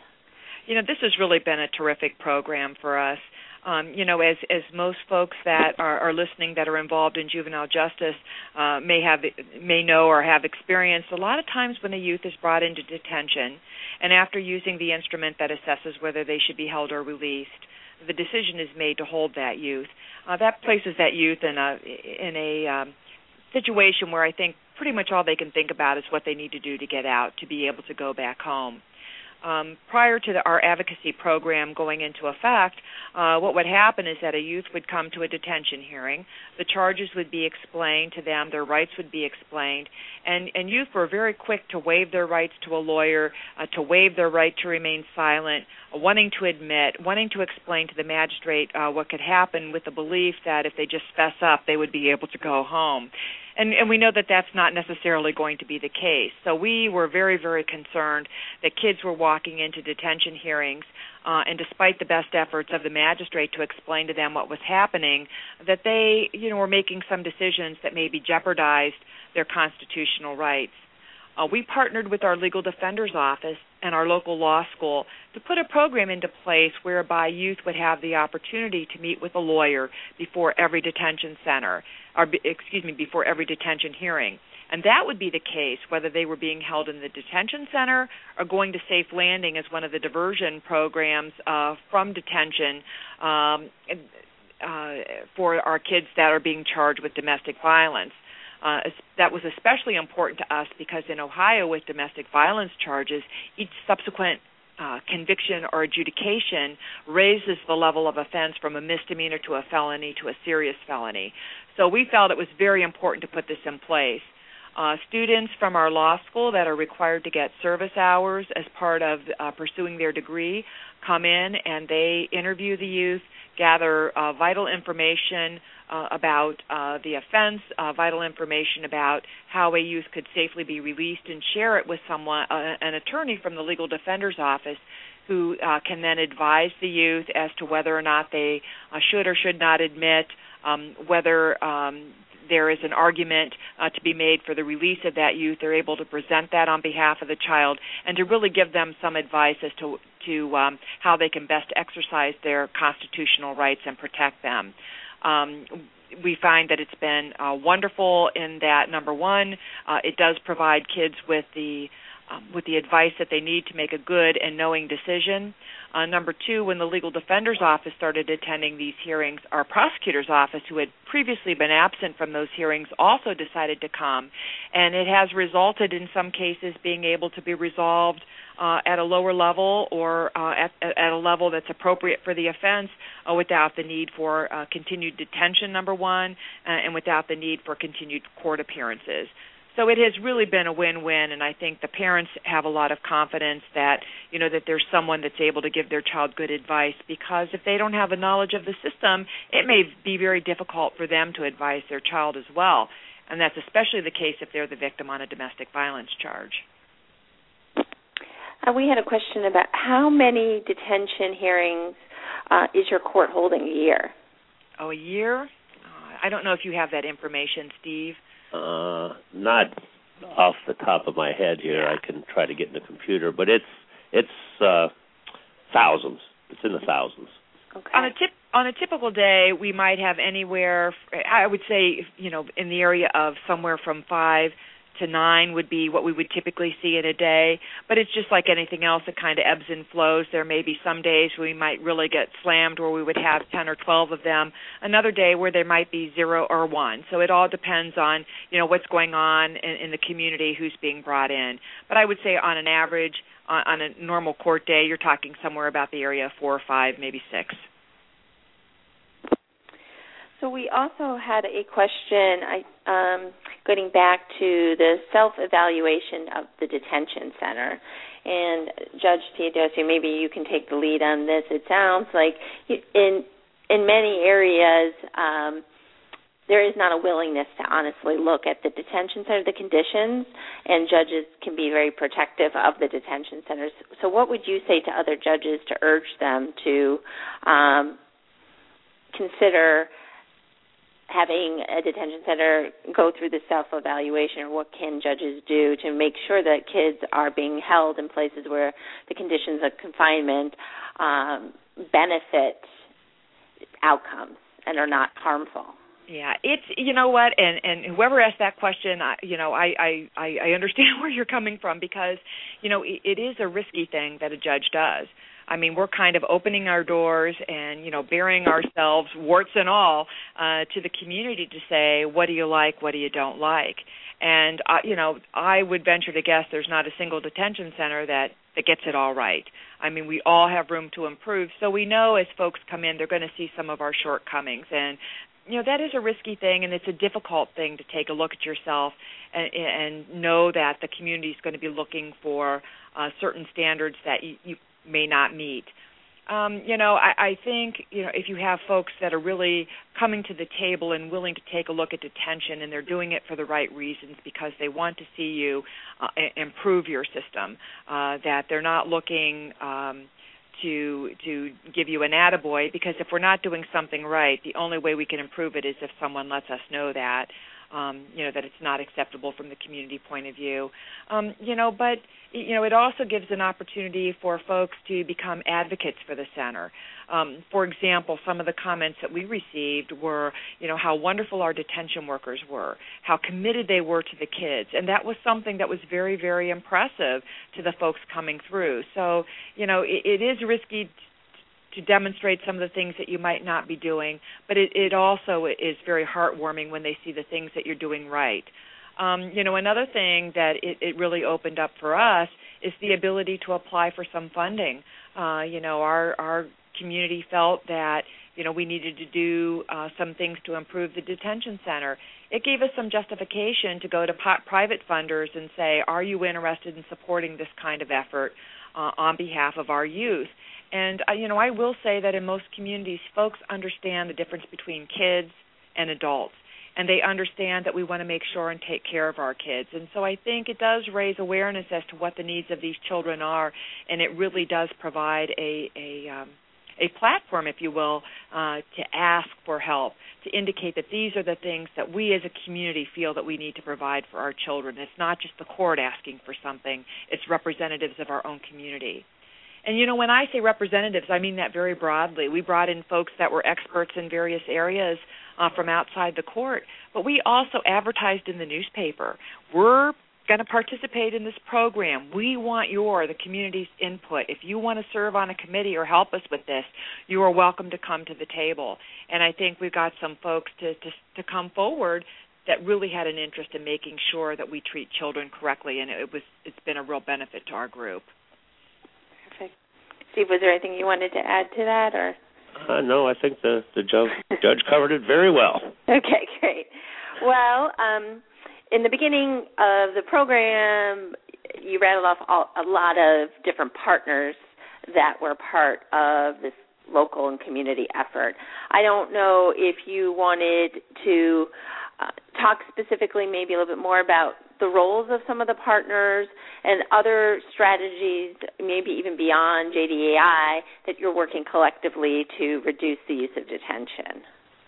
You know, this has really been a terrific program for us. Um, you know, as as most folks that are, are listening that are involved in juvenile justice uh, may have may know or have experienced, a lot of times when a youth is brought into detention, and after using the instrument that assesses whether they should be held or released, the decision is made to hold that youth. Uh, that places that youth in a in a um, situation where I think pretty much all they can think about is what they need to do to get out, to be able to go back home. Um, prior to the, our advocacy program going into effect, uh, what would happen is that a youth would come to a detention hearing. The charges would be explained to them. Their rights would be explained. And, and youth were very quick to waive their rights to a lawyer, uh, to waive their right to remain silent, uh, wanting to admit, wanting to explain to the magistrate uh, what could happen, with the belief that if they just fess up, they would be able to go home. And, and we know that that's not necessarily going to be the case. So we were very, very concerned that kids were walking into detention hearings, uh, and despite the best efforts of the magistrate to explain to them what was happening, that they, you know, were making some decisions that maybe jeopardized their constitutional rights. Uh, we partnered with our legal defender's office and our local law school to put a program into place whereby youth would have the opportunity to meet with a lawyer before every detention center, or excuse me, before every detention hearing. And that would be the case whether they were being held in the detention center or going to Safe Landing as one of the diversion programs uh, from detention. Um, uh, for our kids that are being charged with domestic violence. Uh, that was especially important to us because in Ohio, with domestic violence charges, each subsequent uh, conviction or adjudication raises the level of offense from a misdemeanor to a felony to a serious felony. So we felt it was very important to put this in place. Uh, students from our law school that are required to get service hours as part of uh, pursuing their degree come in and they interview the youth, gather uh, vital information uh, about uh, the offense, uh, vital information about how a youth could safely be released, and share it with someone, uh, an attorney from the legal defender's office, who uh, can then advise the youth as to whether or not they uh, should or should not admit, um, whether um, there is an argument uh, to be made for the release of that youth. They're able to present that on behalf of the child and to really give them some advice as to to um, how they can best exercise their constitutional rights and protect them. Um, we find that it's been uh, wonderful in that, number one, uh, it does provide kids with the Um, with the advice that they need to make a good and knowing decision. Uh, number two, when the legal defender's office started attending these hearings, our prosecutor's office, who had previously been absent from those hearings, also decided to come. And it has resulted in some cases being able to be resolved uh, at a lower level or uh, at, at a level that's appropriate for the offense uh, without the need for uh, continued detention, number one, uh, and without the need for continued court appearances. So it has really been a win-win, and I think the parents have a lot of confidence that, you know, that there's someone that's able to give their child good advice, because if they don't have a knowledge of the system, it may be very difficult for them to advise their child as well. And that's especially the case if they're the victim on a domestic violence charge. Uh, we had a question about how many detention hearings uh, is your court holding a year? Oh, a year? Uh, I don't know if you have that information, Steve. Uh, not off the top of my head here. Yeah. I can try to get in the computer, but it's it's uh, thousands. It's in the thousands. Okay. On a tip on a typical day, we might have anywhere. I would say, you know, in the area of somewhere from five to nine would be what we would typically see in a day. But it's just like anything else; it kind of ebbs and flows. There may be some days we might really get slammed, where we would have ten or twelve of them. Another day where there might be zero or one. So it all depends on, you know, what's going on in, in the community, who's being brought in. But I would say on an average, on, on a normal court day, you're talking somewhere about the area of four or five, maybe six. So we also had a question, I, um, getting back to the self-evaluation of the detention center. And Judge Theodosia, maybe you can take the lead on this. It sounds like in in many areas um, there is not a willingness to honestly look at the detention center, the conditions, and judges can be very protective of the detention centers. So what would you say to other judges to urge them to um, consider having a detention center go through the self-evaluation, or what can judges do to make sure that kids are being held in places where the conditions of confinement um, benefit outcomes and are not harmful? Yeah, it's, you know what, and, and whoever asked that question, I, you know, I, I, I understand where you're coming from, because, you know, it, it is a risky thing that a judge does. I mean, we're kind of opening our doors and, you know, bearing ourselves, warts and all, uh, to the community to say, what do you like, what do you don't like? And, uh, you know, I would venture to guess there's not a single detention center that, that gets it all right. I mean, we all have room to improve. So we know as folks come in, they're going to see some of our shortcomings. And, you know, that is a risky thing, and it's a difficult thing to take a look at yourself and, and know that the community is going to be looking for uh, certain standards that you, you may not meet. Um, you know, I, I think, you know, if you have folks that are really coming to the table and willing to take a look at detention, and they're doing it for the right reasons because they want to see you uh, improve your system, uh, that they're not looking um, to to give you an attaboy, because if we're not doing something right, the only way we can improve it is if someone lets us know that. Um, you know, that it's not acceptable from the community point of view. Um, you know, but, you know, it also gives an opportunity for folks to become advocates for the center. Um, for example, some of the comments that we received were, you know, how wonderful our detention workers were, how committed they were to the kids, and that was something that was very, very impressive to the folks coming through. So, you know, it, it is risky t- to demonstrate some of the things that you might not be doing, but it, it also is very heartwarming when they see the things that you're doing right. Um, you know, another thing that it, it really opened up for us is the ability to apply for some funding. Uh, you know, our, our community felt that, you know, we needed to do uh, some things to improve the detention center. It gave us some justification to go to po- private funders and say, are you interested in supporting this kind of effort uh, on behalf of our youth? And, uh, you know, I will say that in most communities, folks understand the difference between kids and adults, and they understand that we want to make sure and take care of our kids. And so I think it does raise awareness as to what the needs of these children are, and it really does provide a, a um, a platform, if you will, uh, to ask for help, to indicate that these are the things that we as a community feel that we need to provide for our children. It's not just the court asking for something. It's representatives of our own community. And, you know, when I say representatives, I mean that very broadly. We brought in folks that were experts in various areas uh, from outside the court, but we also advertised in the newspaper. We're going to participate in this program. We want your, the community's input. If you want to serve on a committee or help us with this, you are welcome to come to the table. And I think we've got some folks to, to, to come forward that really had an interest in making sure that we treat children correctly, and it was, it's been a real benefit to our group. Perfect. Steve, was there anything you wanted to add to that? Or? Uh, no, I think the, the judge, judge covered it very well. Okay, great. Well, um, in the beginning of the program, you rattled off all, a lot of different partners that were part of this local and community effort. I don't know if you wanted to uh, talk specifically maybe a little bit more about the roles of some of the partners and other strategies, maybe even beyond J D A I, that you're working collectively to reduce the use of detention.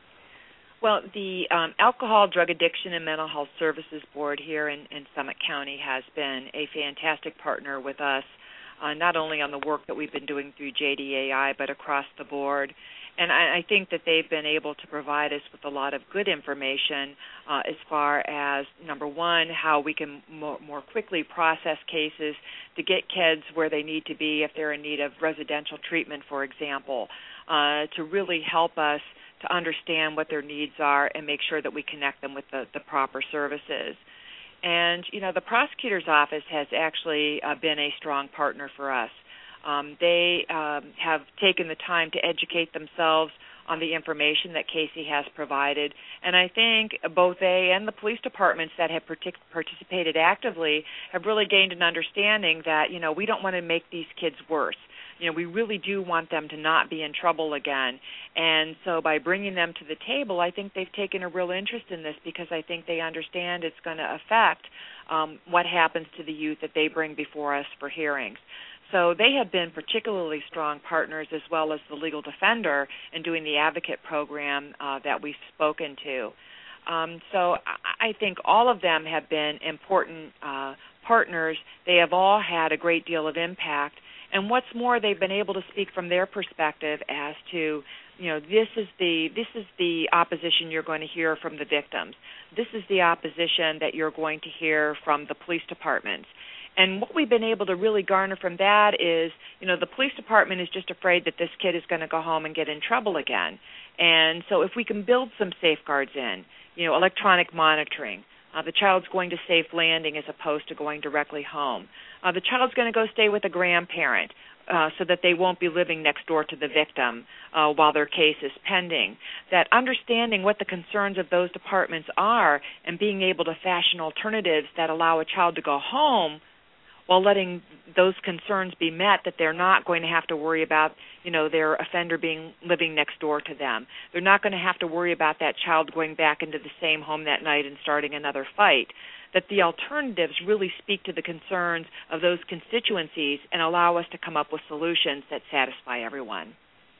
Well, the um, Alcohol, Drug Addiction, and Mental Health Services Board here in, in Summit County has been a fantastic partner with us, uh, not only on the work that we've been doing through J D A I, but across the board. And I, I think that they've been able to provide us with a lot of good information uh, as far as, number one, how we can more, more quickly process cases to get kids where they need to be if they're in need of residential treatment, for example, uh, to really help us to understand what their needs are and make sure that we connect them with the, the proper services. And, you know, the prosecutor's office has actually uh, been a strong partner for us. Um, they um, have taken the time to educate themselves on the information that Casey has provided, and I think both they and the police departments that have partic- participated actively have really gained an understanding that, you know, we don't want to make these kids worse. You know, we really do want them to not be in trouble again. And so by bringing them to the table, I think they've taken a real interest in this because I think they understand it's going to affect um, what happens to the youth that they bring before us for hearings. So they have been particularly strong partners, as well as the legal defender, in doing the advocate program uh, that we've spoken to. Um, so I think all of them have been important uh, partners. They have all had a great deal of impact. And what's more, they've been able to speak from their perspective as to, you know, this is the this is the opposition you're going to hear from the victims. This is the opposition that you're going to hear from the police departments. And what we've been able to really garner from that is, you know, the police department is just afraid that this kid is going to go home and get in trouble again. And so if we can build some safeguards in, you know, electronic monitoring, uh, the child's going to safe landing as opposed to going directly home. Uh, the child's going to go stay with a grandparent uh, so that they won't be living next door to the victim uh, while their case is pending. That understanding what the concerns of those departments are and being able to fashion alternatives that allow a child to go home while letting those concerns be met, that they're not going to have to worry about, you know, their offender being living next door to them. They're not going to have to worry about that child going back into the same home that night and starting another fight. That the alternatives really speak to the concerns of those constituencies and allow us to come up with solutions that satisfy everyone.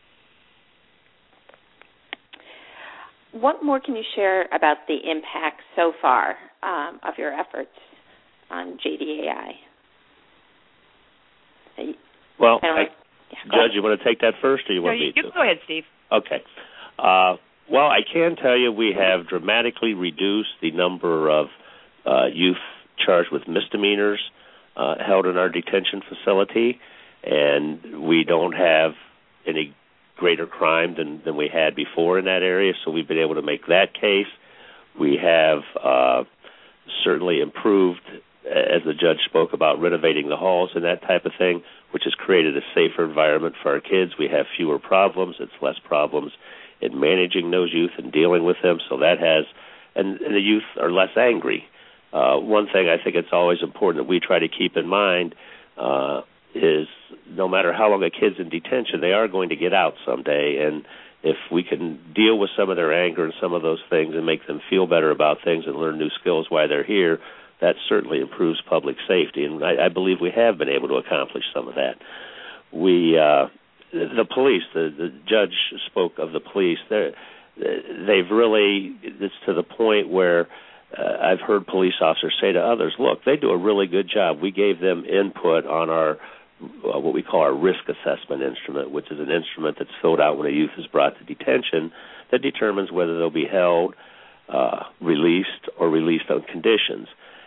What more can you share about the impact so far um, of your efforts on J D A I? Well, I I, yeah, Judge, you want to take that first, or you want no, you, me you to? Go ahead, Steve. Okay. Uh, well, I can tell you we have dramatically reduced the number of uh, youth charged with misdemeanors uh, held in our detention facility, and we don't have any greater crime than, than we had before in that area, so we've been able to make that case. We have uh, certainly improved, as the judge spoke about, renovating the halls and that type of thing, which has created a safer environment for our kids. We have fewer problems. It's less problems in managing those youth and dealing with them, so that has, and, and the youth are less angry. Uh, one thing I think it's always important that we try to keep in mind uh, is no matter how long a kid's in detention, they are going to get out someday, and if we can deal with some of their anger and some of those things and make them feel better about things and learn new skills while they're here, that certainly improves public safety, and I, I believe we have been able to accomplish some of that. We, uh, the police, the, the judge spoke of the police. They're, they've really, it's to the point where uh, I've heard police officers say to others, look, they do a really good job. We gave them input on our Uh, what we call our risk assessment instrument, which is an instrument that's filled out when a youth is brought to detention that determines whether they'll be held, uh, released, or released on conditions.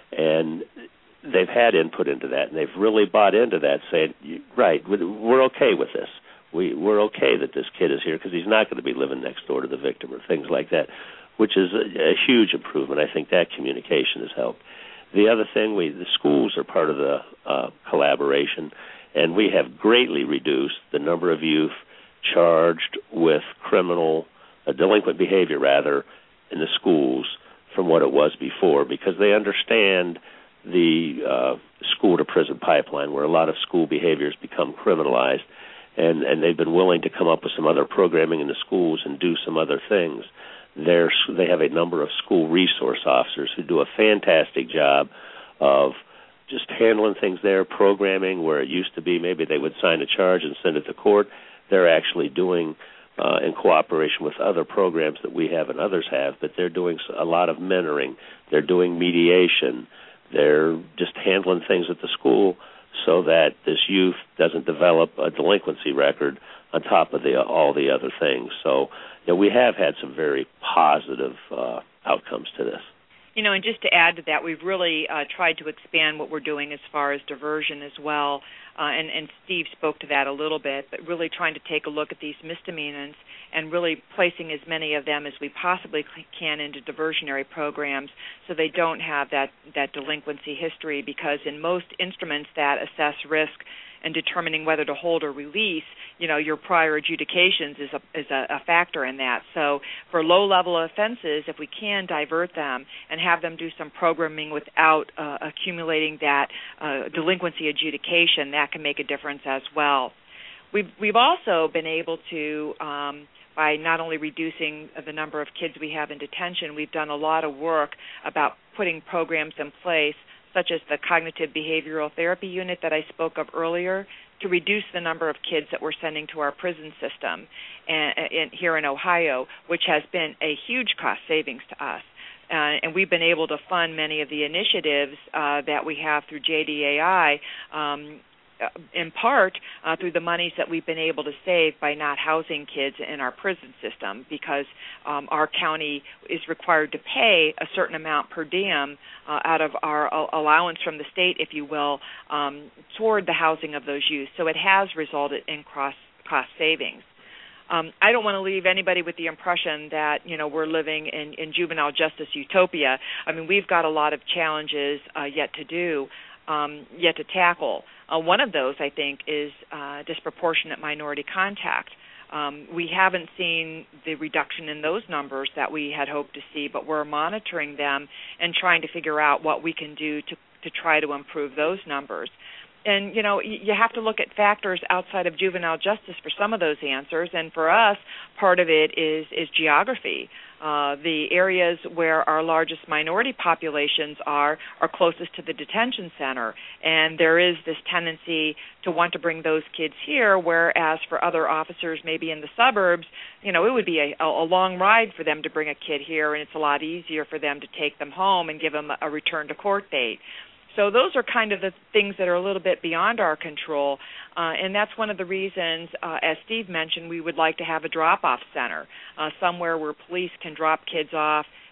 And they've had input into that, and they've really bought into that, saying, right, we're okay with this. We, we're okay that this kid is here because he's not going to be living next door to the victim or things like that, which is a, a huge improvement. I think that communication has helped. The other thing, we the schools are part of the uh, collaboration, and we have greatly reduced the number of youth charged with criminal, uh, delinquent behavior, rather, in the schools from what it was before, because they understand the uh, school-to-prison pipeline, where a lot of school behaviors become criminalized, and, and they've been willing to come up with some other programming in the schools and do some other things. They're, they have a number of school resource officers who do a fantastic job of just handling things there, programming where it used to be maybe they would sign a charge and send it to court. They're actually doing, uh, in cooperation with other programs that we have and others have, but they're doing a lot of mentoring. They're doing mediation. They're just handling things at the school so that this youth doesn't develop a delinquency record on top of the, all the other things. So, you know, we have had some very positive uh, outcomes to this. You know, and just to add to that, we've really uh, tried to expand what we're doing as far as diversion as well, uh, and, and Steve spoke to that a little bit, but really trying to take a look at these misdemeanors and really placing as many of them as we possibly can into diversionary programs so they don't have that, that delinquency history, because in most instruments that assess risk and determining whether to hold or release, you know, your prior adjudications is a, is a, a factor in that. So for low-level offenses, if we can divert them and have them do some programming without uh, accumulating that uh, delinquency adjudication, that can make a difference as well. We've, we've also been able to, um, by not only reducing the number of kids we have in detention, we've done a lot of work about putting programs in place such as the cognitive behavioral therapy unit that I spoke of earlier, to reduce the number of kids that we're sending to our prison system and, and here in Ohio, which has been a huge cost savings to us. Uh, and we've been able to fund many of the initiatives uh, that we have through J D A I, um, in part uh, through the monies that we've been able to save by not housing kids in our prison system, because um, our county is required to pay a certain amount per diem uh, out of our allowance from the state, if you will, um, toward the housing of those youth. So it has resulted in cost, cost savings. Um, I don't want to leave anybody with the impression that, you know, we're living in, in juvenile justice utopia. I mean, we've got a lot of challenges uh, yet to do, um, yet to tackle. Uh, one of those, I think, is uh, disproportionate minority contact. Um, we haven't seen the reduction in those numbers that we had hoped to see, but we're monitoring them and trying to figure out what we can do to, to try to improve those numbers. And, you know, you have to look at factors outside of juvenile justice for some of those answers. And for us, part of it is, is geography. Uh, the areas where our largest minority populations are are closest to the detention center. And there is this tendency to want to bring those kids here, whereas for other officers maybe in the suburbs, you know, it would be a, a long ride for them to bring a kid here, and it's a lot easier for them to take them home and give them a return to court date. So those are kind of the things that are a little bit beyond our control, uh, and that's one of the reasons, uh, as Steve mentioned, we would like to have a drop-off center, uh, somewhere where police can drop kids off,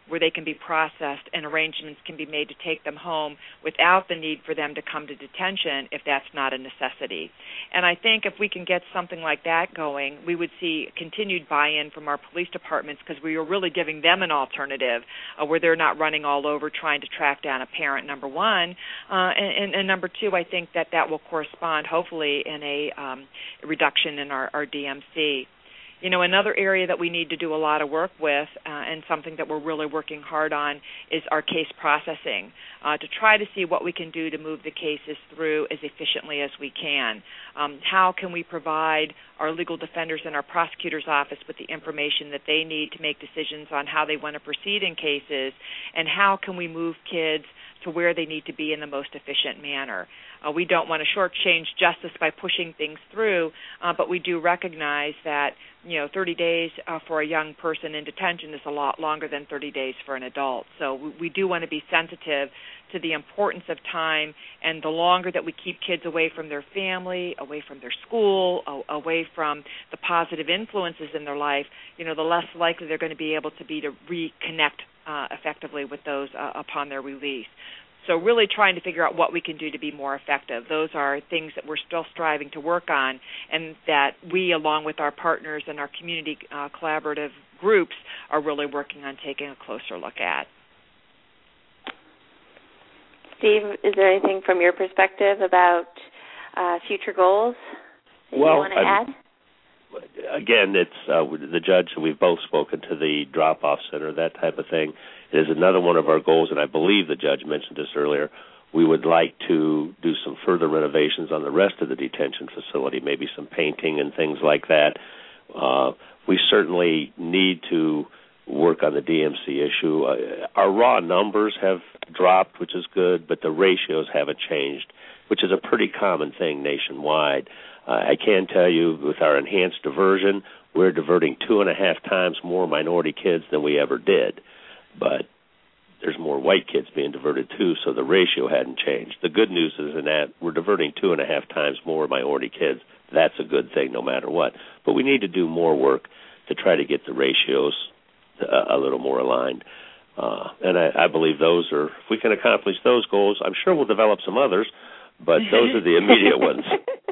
where they can be processed and arrangements can be made to take them home without the need for them to come to detention if that's not a necessity. And I think if we can get something like that going, we would see continued buy-in from our police departments because we are really giving them an alternative uh, where they're not running all over trying to track down a parent, number one. Uh, and, and, and number two, I think that that will correspond, hopefully, in a um, reduction in our, our D M C. You know, another area that we need to do a lot of work with uh, and something that we're really working hard on is our case processing, uh, to try to see what we can do to move the cases through as efficiently as we can. Um, how can we provide our legal defenders and our prosecutor's office with the information that they need to make decisions on how they want to proceed in cases, and how can we move kids to where they need to be in the most efficient manner. Uh, we don't want to shortchange justice by pushing things through, uh, but we do recognize that, you know, thirty days uh, for a young person in detention is a lot longer than thirty days for an adult. So we, we do want to be sensitive to the importance of time, and the longer that we keep kids away from their family, away from their school, a- away from the positive influences in their life, you know, the less likely they're going to be able to be to reconnect uh, effectively with those uh, upon their release. So really trying to figure out what we can do to be more effective. Those are things that we're still striving to work on, and that we, along with our partners and our community uh, collaborative groups, are really working on taking a closer look at. Steve, is there anything from your perspective about uh, future goals that well, you want to add? Again, it's uh, the judge, and we've both spoken to the drop-off center, that type of thing. It is another one of our goals, and I believe the judge mentioned this earlier. We would like to do some further renovations on the rest of the detention facility, maybe some painting and things like that. Uh, we certainly need to work on the D M C issue. Uh, our raw numbers have dropped, which is good, but the ratios haven't changed, which is a pretty common thing nationwide. Uh, I can tell you with our enhanced diversion, we're diverting two and a half times more minority kids than we ever did. But there's more white kids being diverted too, so the ratio hadn't changed. The good news is in that we're diverting two and a half times more minority kids. That's a good thing no matter what. But we need to do more work to try to get the ratios a, a little more aligned. Uh, and I, I believe those are, if we can accomplish those goals, I'm sure we'll develop some others, but those are the immediate ones.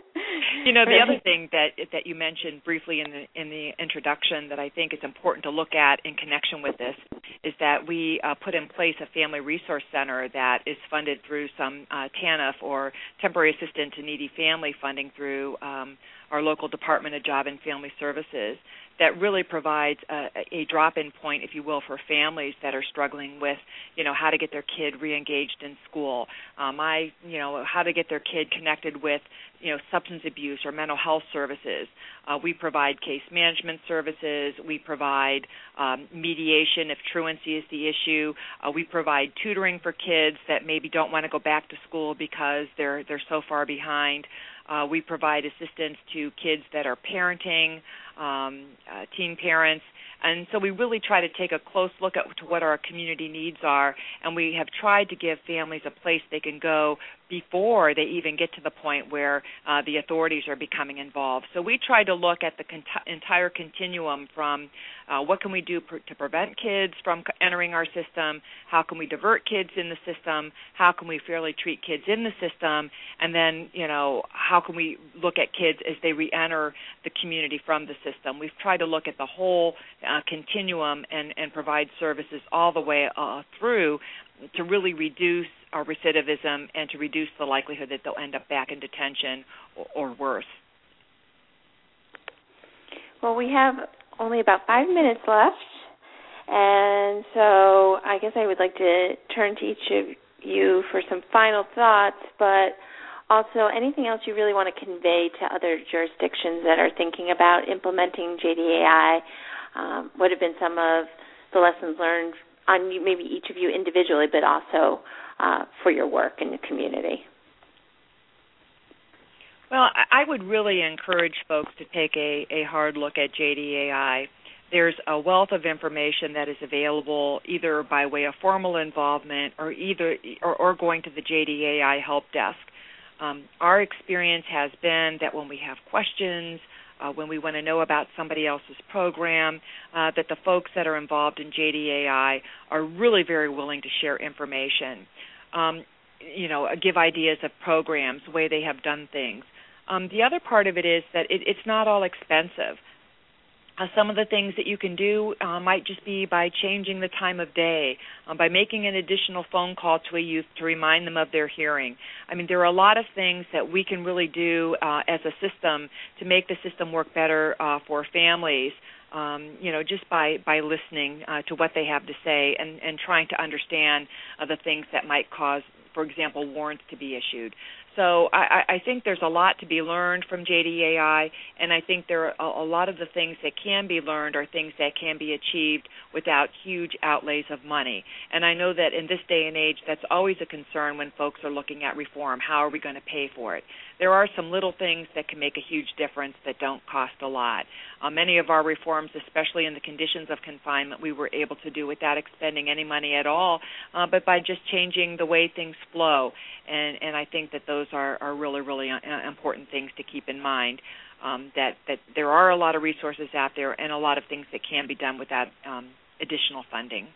You know, the other thing that that you mentioned briefly in the in the introduction that I think is important to look at in connection with this is that we uh, put in place a family resource center that is funded through some uh, T A N F, or Temporary Assistance to Needy Family funding, through um, our local Department of Job and Family Services, that really provides a, a drop-in point, if you will, for families that are struggling with, you know, how to get their kid re-engaged in school, um, I, you know, how to get their kid connected with, you know, substance abuse or mental health services. Uh, we provide case management services. We provide um, mediation if truancy is the issue. Uh, we provide tutoring for kids that maybe don't want to go back to school because they're they're so far behind. Uh, we provide assistance to kids that are parenting, um, uh, teen parents. And so we really try to take a close look at to what our community needs are, and we have tried to give families a place they can go before they even get to the point where uh, the authorities are becoming involved. So we try to look at the cont- entire continuum from uh, what can we do pr- to prevent kids from entering our system, how can we divert kids in the system, how can we fairly treat kids in the system, and then, you know, how can we look at kids as they re-enter the community from the system. We've tried to look at the whole uh, continuum and, and provide services all the way uh, through to really reduce our recidivism and to reduce the likelihood that they'll end up back in detention or, or worse. Well, we have only about five minutes left, and so I guess I would like to turn to each of you for some final thoughts, but also anything else you really want to convey to other jurisdictions that are thinking about implementing J D A I. Um, what have been some of the lessons learned on you, maybe each of you individually, but also uh, for your work in the community? Well, I would really encourage folks to take a, a hard look at J D A I. There's a wealth of information that is available either by way of formal involvement or either or, or going to the J D A I help desk. Um, our experience has been that when we have questions uh, when we want to know about somebody else's program, uh, that the folks that are involved in J D A I are really very willing to share information, um, you know, give ideas of programs, the way they have done things. Um, the other part of it is that it, it's not all expensive. Uh, some of the things that you can do uh, might just be by changing the time of day, uh, by making an additional phone call to a youth to remind them of their hearing. I mean, there are a lot of things that we can really do uh, as a system to make the system work better uh, for families, um, you know, just by, by listening uh, to what they have to say and, and trying to understand uh, the things that might cause, for example, warrants to be issued. So I, I think there's a lot to be learned from J D A I, and I think there are a, a lot of the things that can be learned are things that can be achieved without huge outlays of money. And I know that in this day and age, that's always a concern when folks are looking at reform. How are we going to pay for it? There are some little things that can make a huge difference that don't cost a lot. Uh, many of our reforms, especially in the conditions of confinement, we were able to do without expending any money at all, uh, but by just changing the way things flow. And, and I think that those are, are really, really important things to keep in mind, um, that, that there are a lot of resources out there and a lot of things that can be done without um, additional funding.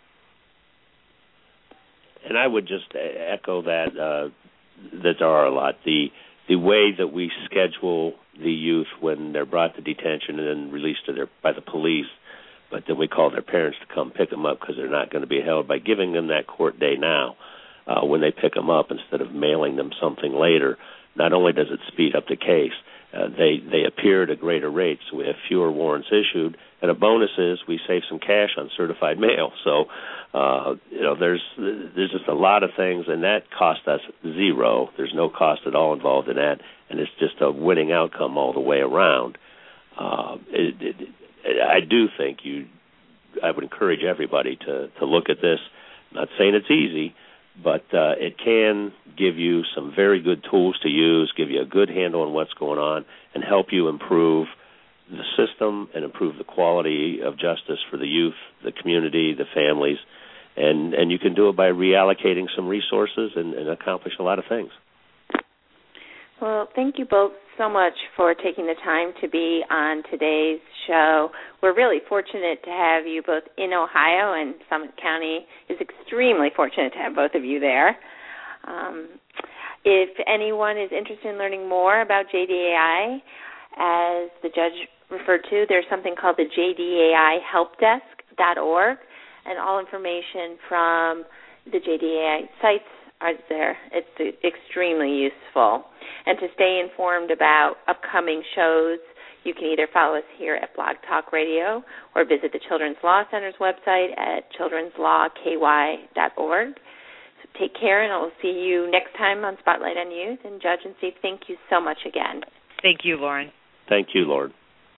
And I would just echo that, uh, that there are a lot. The the way that we schedule the youth when they're brought to detention and then released to their, by the police, but then we call their parents to come pick them up because they're not going to be held, by giving them that court day now uh, when they pick them up instead of mailing them something later, not only does it speed up the case, uh, they, they appear at a greater rate, so we have fewer warrants issued, and a bonus is we save some cash on certified mail. So, uh, you know, there's there's just a lot of things, and that cost us zero. There's no cost at all involved in that, and it's just a winning outcome all the way around. Uh, it, it, it, I do think you, I would encourage everybody to, to look at this. I'm not saying it's easy, but uh, it can give you some very good tools to use, give you a good handle on what's going on, and help you improve the system and improve the quality of justice for the youth, the community, the families, and, and you can do it by reallocating some resources and, and accomplish a lot of things. Well, thank you both so much for taking the time to be on today's show. We're really fortunate to have you both in Ohio, and Summit County is extremely fortunate to have both of you there. Um, if anyone is interested in learning more about J D A I, as the judge referred to, there's something called the J D A I help desk dot org, and all information from the J D A I sites are there. It's extremely useful. And to stay informed about upcoming shows, you can either follow us here at Blog Talk Radio or visit the Children's Law Center's website at children's law k y dot org. So take care, and I'll see you next time on Spotlight on Youth. And Judge and Steve, thank you so much again. Thank you, Lauren. Thank you, Lauren.